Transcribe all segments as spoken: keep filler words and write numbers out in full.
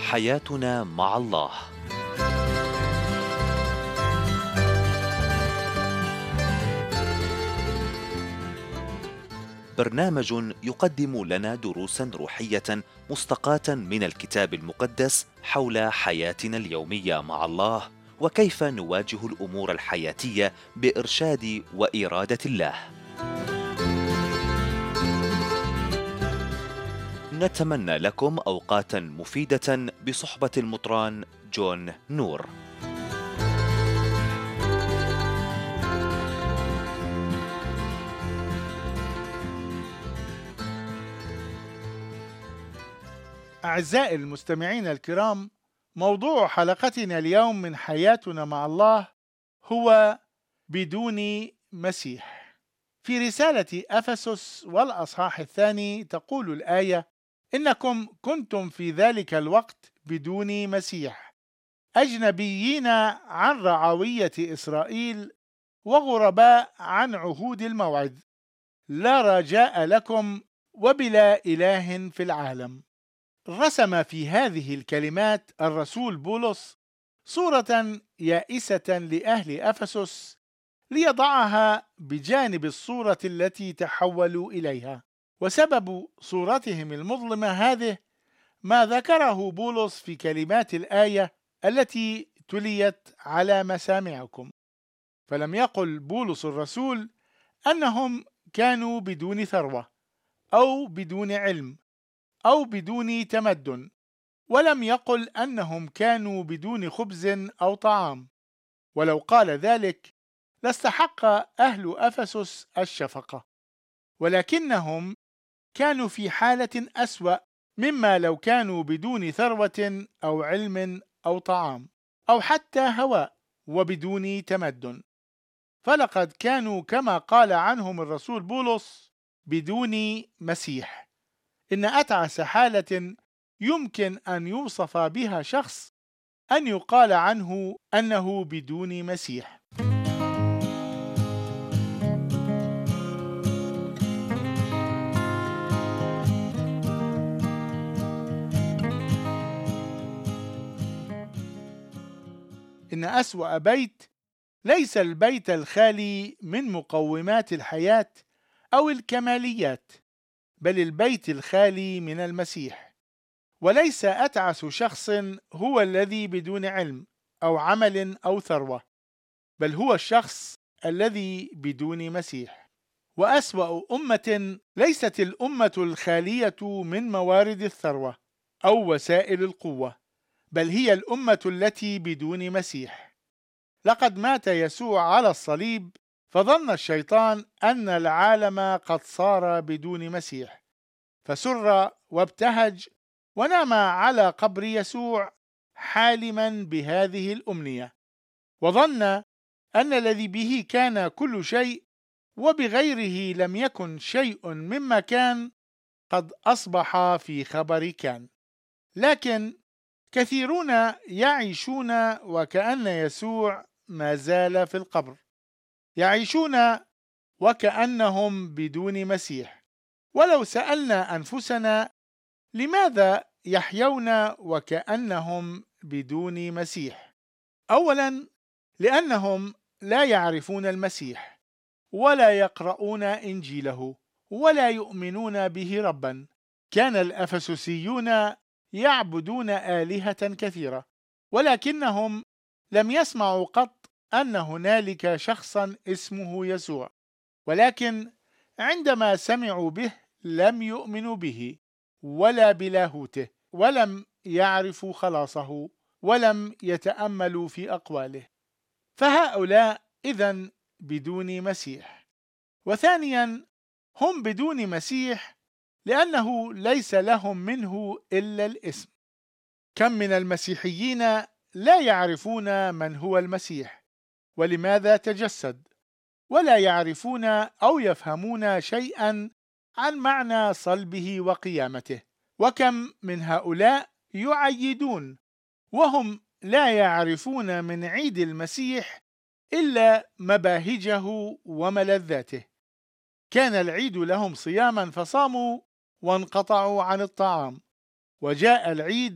حياتنا مع الله. برنامج يقدم لنا دروسا روحية مستقاة من الكتاب المقدس حول حياتنا اليومية مع الله، وكيف نواجه الأمور الحياتية بإرشاد وإرادة الله. نتمنى لكم أوقاتا مفيدة بصحبة المطران جون نور. أعزائي المستمعين الكرام، موضوع حلقتنا اليوم من حياتنا مع الله هو بدون مسيح. في رسالة أفسس والأصحاح الثاني تقول الآية: إنكم كنتم في ذلك الوقت بدون مسيح، أجنبيين عن رعوية إسرائيل وغرباء عن عهود الموعد، لا رجاء لكم وبلا إله في العالم. رسم في هذه الكلمات الرسول بولس صورة يائسة لأهل أفسس ليضعها بجانب الصورة التي تحولوا إليها، وسبب صورتهم المظلمة هذه ما ذكره بولس في كلمات الآية التي تليت على مسامعكم. فلم يقل بولس الرسول أنهم كانوا بدون ثروة أو بدون علم أو بدون تمدن، ولم يقل أنهم كانوا بدون خبز أو طعام، ولو قال ذلك لاستحق أهل أفسس الشفقة، ولكنهم كانوا في حالة أسوأ مما لو كانوا بدون ثروة أو علم أو طعام أو حتى هواء وبدون تمدن، فلقد كانوا كما قال عنهم الرسول بولس بدون مسيح. إن أتعس حالة يمكن أن يوصف بها شخص أن يقال عنه أنه بدون مسيح. إن أسوأ بيت ليس البيت الخالي من مقومات الحياة أو الكماليات، بل البيت الخالي من المسيح. وليس أتعس شخص هو الذي بدون علم أو عمل أو ثروة، بل هو الشخص الذي بدون مسيح. وأسوأ أمة ليست الأمة الخالية من موارد الثروة أو وسائل القوة، بل هي الأمة التي بدون مسيح. لقد مات يسوع على الصليب، فظن الشيطان أن العالم قد صار بدون مسيح، فسر وابتهج ونام على قبر يسوع حالما بهذه الأمنية، وظن أن الذي به كان كل شيء وبغيره لم يكن شيء مما كان قد أصبح في خبر كان. لكن كثيرون يعيشون وكأن يسوع ما زال في القبر، يعيشون وكأنهم بدون مسيح. ولو سألنا أنفسنا لماذا يحيون وكأنهم بدون مسيح؟ أولا، لأنهم لا يعرفون المسيح ولا يقرؤون إنجيله ولا يؤمنون به ربا. كان الأفسسيون يعبدون آلهة كثيرة، ولكنهم لم يسمعوا قط أن هنالك شخصا اسمه يسوع، ولكن عندما سمعوا به لم يؤمنوا به ولا بلاهوته، ولم يعرفوا خلاصه، ولم يتأملوا في أقواله. فهؤلاء إذن بدون مسيح. وثانيا، هم بدون مسيح لأنه ليس لهم منه إلا الاسم. كم من المسيحيين لا يعرفون من هو المسيح ولماذا تجسد، ولا يعرفون أو يفهمون شيئا عن معنى صلبه وقيامته. وكم من هؤلاء يعيدون وهم لا يعرفون من عيد المسيح إلا مباهجه وملذاته. كان العيد لهم صياما فصاموا وانقطعوا عن الطعام، وجاء العيد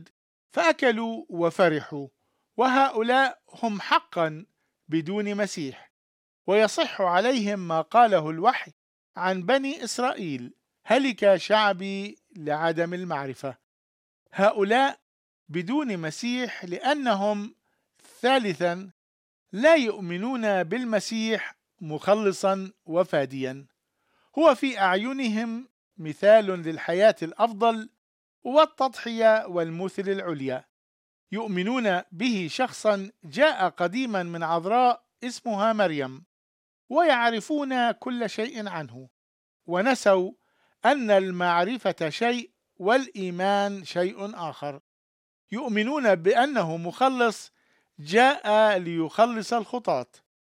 فأكلوا وفرحوا، وهؤلاء هم حقا بدون مسيح. ويصح عليهم ما قاله الوحي عن بني إسرائيل: هلك شعبي لعدم المعرفة. هؤلاء بدون مسيح لأنهم ثالثا لا يؤمنون بالمسيح مخلصا وفاديا. هو في أعينهم مثال للحياة الأفضل والتضحية والمثل العليا. يؤمنون به شخصا جاء قديما من عذراء اسمها مريم، ويعرفون كل شيء عنه، ونسوا أن المعرفة شيء والإيمان شيء آخر. يؤمنون بأنه مخلص جاء ليخلص الخطاة،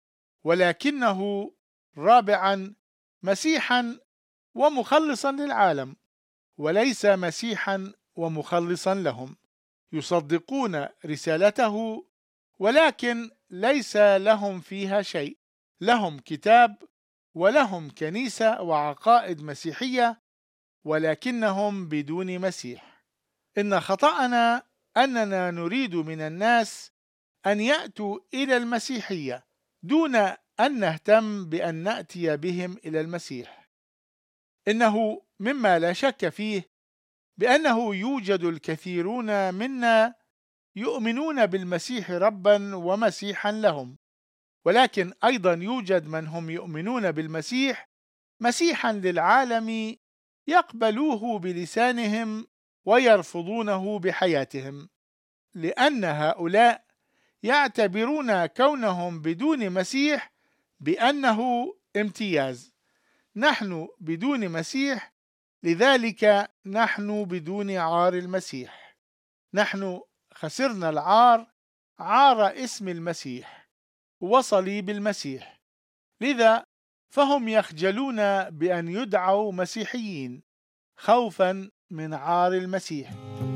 ولكنه رابعا مسيحا ومخلصا للعالم، وليس مسيحا ومخلصا لهم. يصدقون رسالته، ولكن ليس لهم فيها شيء. لهم كتاب ولهم كنيسة وعقائد مسيحية، ولكنهم بدون مسيح. إن خطأنا أننا نريد من الناس أن يأتوا إلى المسيحية دون أن نهتم بأن نأتي بهم إلى المسيح. إنه مما لا شك فيه بأنه يوجد الكثيرون منا يؤمنون بالمسيح ربا ومسيحا لهم، ولكن أيضا يوجد من هم يؤمنون بالمسيح مسيحا للعالم، يقبلوه بلسانهم ويرفضونه بحياتهم، لأن هؤلاء يعتبرون كونهم بدون مسيح بأنه امتياز. نحن بدون مسيح، لذلك نحن بدون عار المسيح. نحن خسرنا العار، عار اسم المسيح وصليب المسيح، لذا فهم يخجلون بأن يدعوا مسيحيين خوفا من عار المسيح.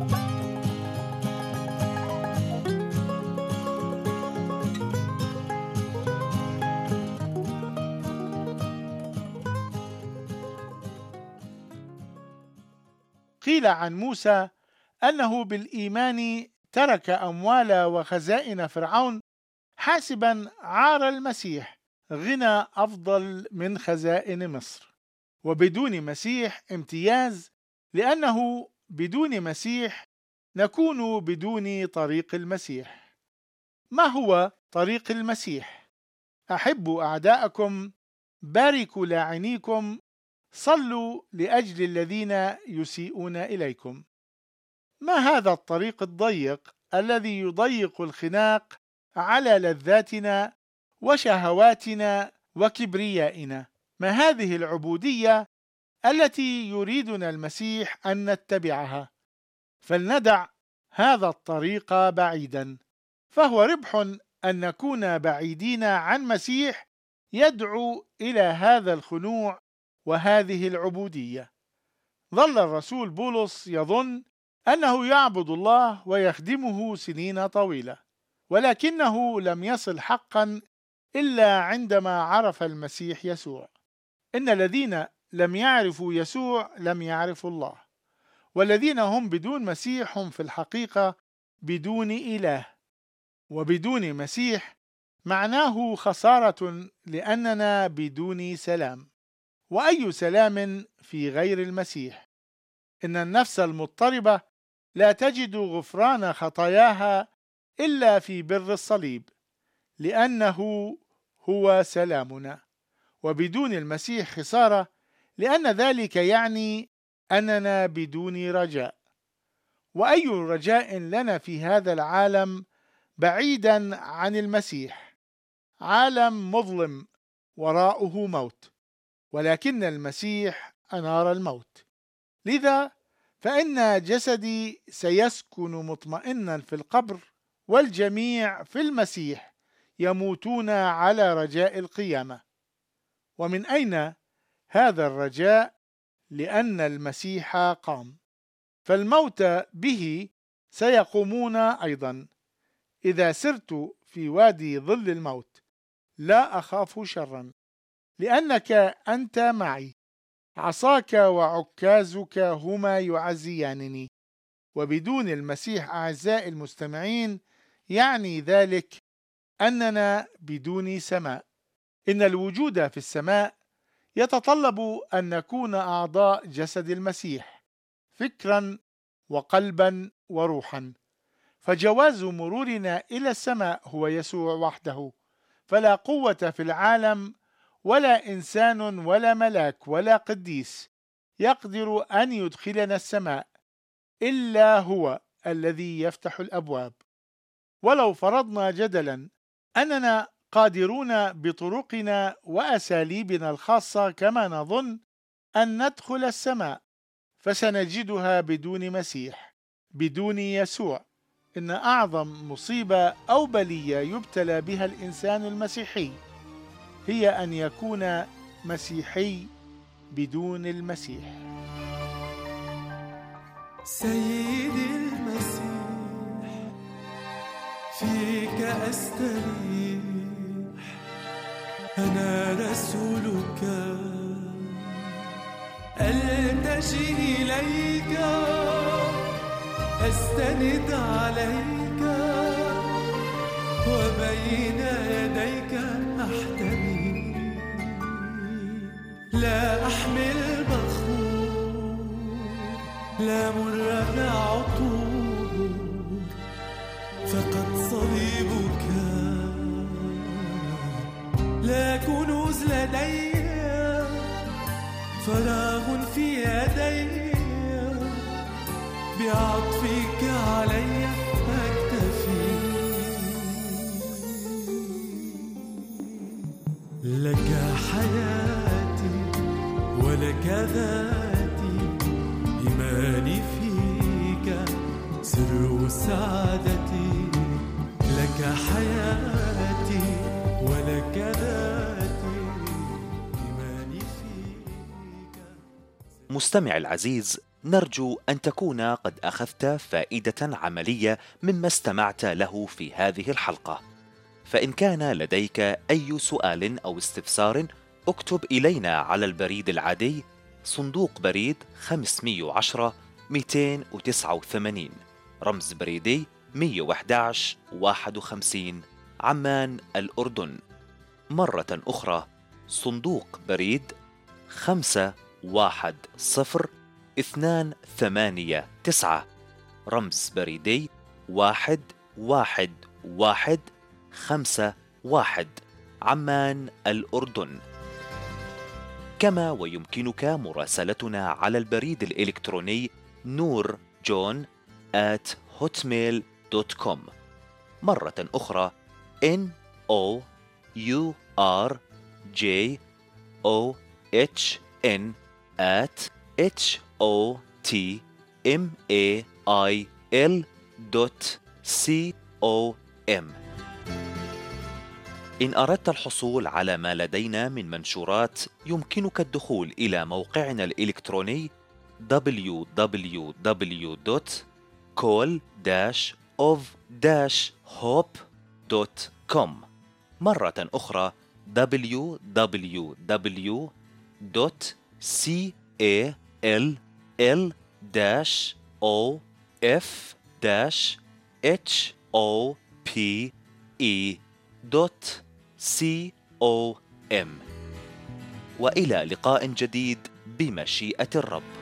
قيل عن موسى أنه بالإيمان ترك أموال وخزائن فرعون، حاسبا عار المسيح غنى أفضل من خزائن مصر. وبدون مسيح امتياز، لأنه بدون مسيح نكون بدون طريق المسيح. ما هو طريق المسيح؟ أحبوا أعداءكم، باركوا لاعنيكم، صلوا لأجل الذين يسيئون إليكم. ما هذا الطريق الضيق الذي يضيق الخناق على لذاتنا وشهواتنا وكبريائنا؟ ما هذه العبودية التي يريدنا المسيح أن نتبعها؟ فلندع هذا الطريق بعيدا، فهو ربح أن نكون بعيدين عن مسيح يدعو إلى هذا الخنوع وهذه العبودية. ظل الرسول بولس يظن أنه يعبد الله ويخدمه سنين طويلة، ولكنه لم يصل حقا إلا عندما عرف المسيح يسوع. إن الذين لم يعرفوا يسوع لم يعرفوا الله، والذين هم بدون مسيح هم في الحقيقة بدون إله. وبدون مسيح معناه خسارة، لأننا بدون سلام. وأي سلام في غير المسيح؟ إن النفس المضطربة لا تجد غفران خطاياها إلا في بر الصليب، لأنه هو سلامنا. وبدون المسيح خسارة، لأن ذلك يعني أننا بدون رجاء. وأي رجاء لنا في هذا العالم بعيدا عن المسيح؟ عالم مظلم وراءه موت، ولكن المسيح أنار الموت. لذا فإن جسدي سيسكن مطمئنا في القبر، والجميع في المسيح يموتون على رجاء القيامة. ومن أين هذا الرجاء؟ لأن المسيح قام، فالموت به سيقومون أيضا. إذا سرت في وادي ظل الموت لا أخاف شرا، لأنك أنت معي، عصاك وعكازك هما يعزيانني. وبدون المسيح أعزائي المستمعين يعني ذلك أننا بدون سماء. إن الوجود في السماء يتطلب أن نكون أعضاء جسد المسيح فكرا وقلبا وروحا، فجواز مرورنا إلى السماء هو يسوع وحده، فلا قوة في العالم ولا إنسان ولا ملاك ولا قديس يقدر أن يدخلنا السماء إلا هو الذي يفتح الأبواب. ولو فرضنا جدلا أننا قادرون بطرقنا وأساليبنا الخاصة كما نظن أن ندخل السماء، فسنجدها بدون مسيح، بدون يسوع. إن أعظم مصيبة أو بلية يبتلى بها الإنسان المسيحي هي أن يكون مسيحي بدون المسيح. سيدي المسيح، فيك أستريح، أنا رسولك ألتجئ إليك، أستند عليك، وبين يديك أحتمي، لا أحمل بخور، لا مر بعطور، فقد صليبك، لا كنوز لدي، فراغ في يدي، بعطفك علي أكتفي، لك حياتي ولك ذاتي، إيماني فيك سر سعادتي، لك حياتي ولك ذاتي، إيماني فيك. مستمع العزيز، نرجو أن تكون قد أخذت فائدة عملية مما استمعت له في هذه الحلقة. فإن كان لديك أي سؤال أو استفسار اكتب إلينا على البريد العادي صندوق بريد خمسمئة وعشرة مئتين وتسعة وثمانين، رمز بريدي مئة وأحد عشر واحد وخمسين، عمان الأردن. مرة أخرى صندوق بريد خمسة واحد صفر اثنان ثمانية تسعة، رمز بريدي واحد واحد واحد خمسة واحد، عمان الأردن. كما ويمكنك مراسلتنا على البريد الإلكتروني نور جون آت هوتميل دوت كوم. مرة أخرى N O U R J O H N at H O T M A I L دوت C O M. إن أردت الحصول على ما لدينا من منشورات يمكنك الدخول إلى موقعنا الإلكتروني دبليو دبليو دبليو دوت كول داش أوف داش هوب دوت كوم. مرة أخرى دبليو دبليو دبليو دوت كول دوت سي او ام. وإلى لقاء جديد بمشيئة الرب.